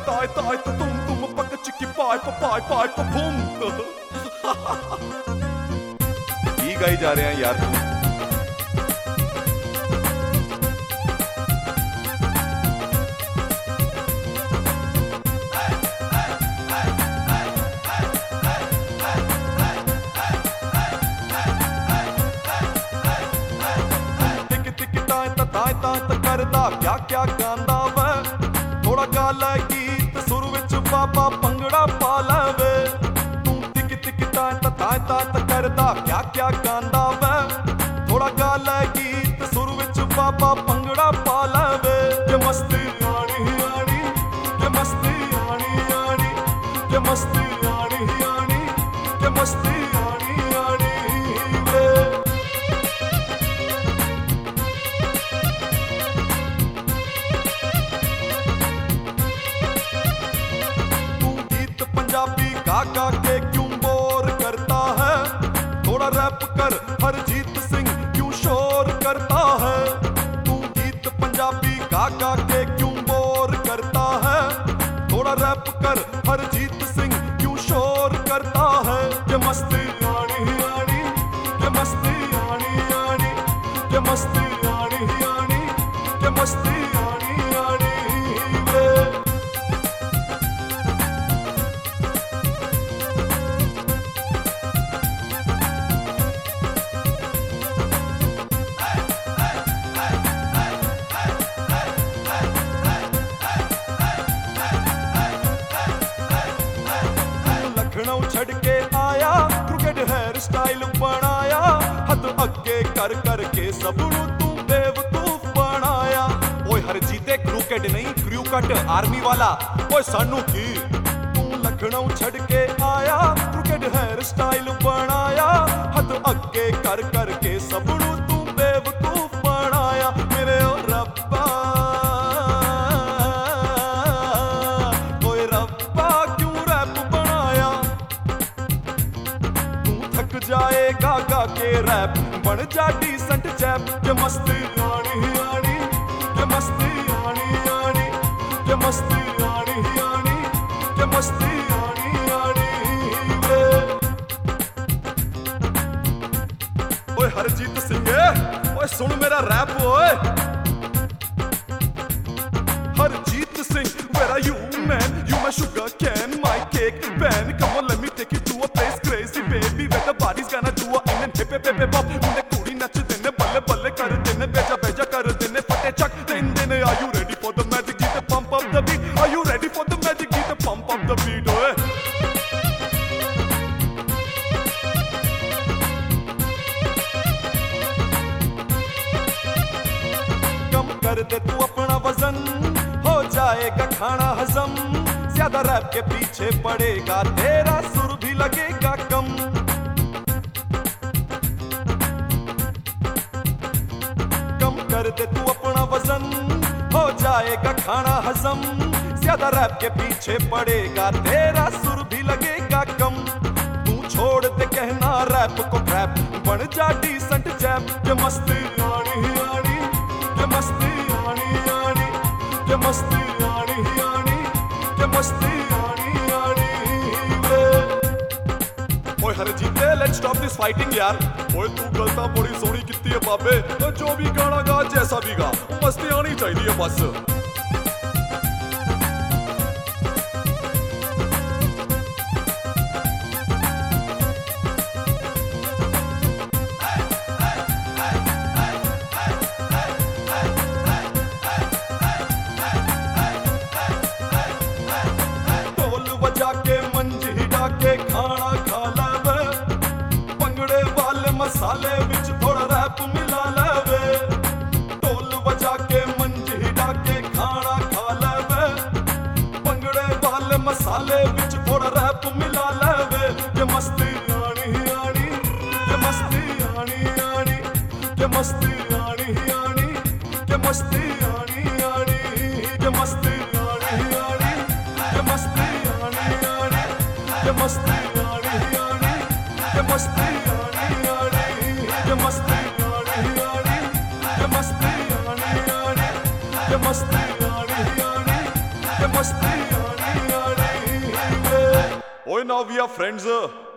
ताय ताय तुम पक चिकी पाय पाय पाय बूम। ये गाई जा रहे हैं यार तुम। करदा क्या क्या गांदा वे, थोड़ा गा लै गीत सुर विच बाबा भंगड़ा पा लवे। तू टिक टिक ताय ताय करदा क्या क्या गांदा वे, थोड़ा गा लै गीत सुर विच बाबा भंगड़ा पा लवे। के मस्ती आनी आनी, के मस्ती आनी आनी, के मस्ती आनी आनी, के मस्ती आनी आनी वे। गा के क्यों बोर करता है, थोड़ा रैप कर हरजीत सिंह क्यों शोर करता है। तू गीत पंजाबी गा के क्यों बोर करता है, थोड़ा रैप कर हरजीत सिंह क्यों शोर करता है। के मस्ती आनी आनी, के मस्ती आनी आनी, के मस्ती आनी आनी, के मस्ती आनी आनी वे। छड़ के आया क्रिकेट हेयर स्टाइल बनाया, हद अगे कर करके सबनू तू बेवकूफ बनाया। ओए हरजीते क्रिकेट नहीं क्रू कट आर्मी वाला, ओए सानू की। तू लखनऊ छड़ के आया क्रिकेट हेयर स्टाइल बनाया, हद अगे कर करके सबनू तू बेवकूफ बनाया। मेरे ओ रब्बा जाएगा गा के रैप बन जा डिसेंट चैप। के मस्ती आनी आनी, के मस्ती आनी आनी, के मस्ती आनी आनी, के मस्ती आनी आनी वे। ओए हरजीत सिंह ओए सुन मेरा रैप ओए। Harjeet Singh where are you man, you my sugar can, my cake pan, come on let me take you to a place crazy baby where the body's gonna do a in and hip hip hip hip hop। मुंडे कुड़ी नचदे ने बल्ले बल्ले करदे ने, बेजा बेजा करदे ने, फटे चक देंदे ने। Are you ready for the magic beat, pump up the beat, are you ready for the magic beat, pump up the beat ओए। कम कर दे तू अपना वजन, हो जाएगा खाना हजम, ज्यादा रैप के पीछे पड़ेगा तेरा सुर भी लगेगा कम। कम कर दे तू अपना वजन, हो जाएगा खाना हजम, ज्यादा रैप के पीछे पड़ेगा तेरा सुर भी लगेगा कम। तू छोड़ दे कहना रैप को ट्रैप, बन जा डिसेंट चैप। के मस्ती आनी आनी, के मस्ती आनी आनी, के मस्ती आनी आनी, के मस्ती आनी आनी वे। ओए हरजीते लेट्स स्टॉप दिस फाइटिंग यार। ओए तू गलता बड़ी सोहनी कीती है बाबे, तो जो भी गाना गा जैसा भी गा मस्ती आनी चाहिए बस। खाना खा लेवे, भंगड़े वाले मसाले विच थोड़ा रैप मिला लेवे। ढोल बजा के मंजी हिला के खाना खा लेवे, भंगड़े वाले मसाले विच थोड़ा रैप मिला लेवे। के मस्ती आनी आनी, के मस्ती आनी आनी, के मस्ती आनी आनी, के मस्ती आनी आनी, के मस्ती आनी आनी, के मस्ती आनी आनी, के मस्ती आनी आनी, के मस्ती आनी आनी, के मस्ती आनी आनी, के मस्ती आनी आनी, के मस्ती आनी आनी, के मस्ती आनी आनी वे। ओए नाउ वी आर फ्रेंड्स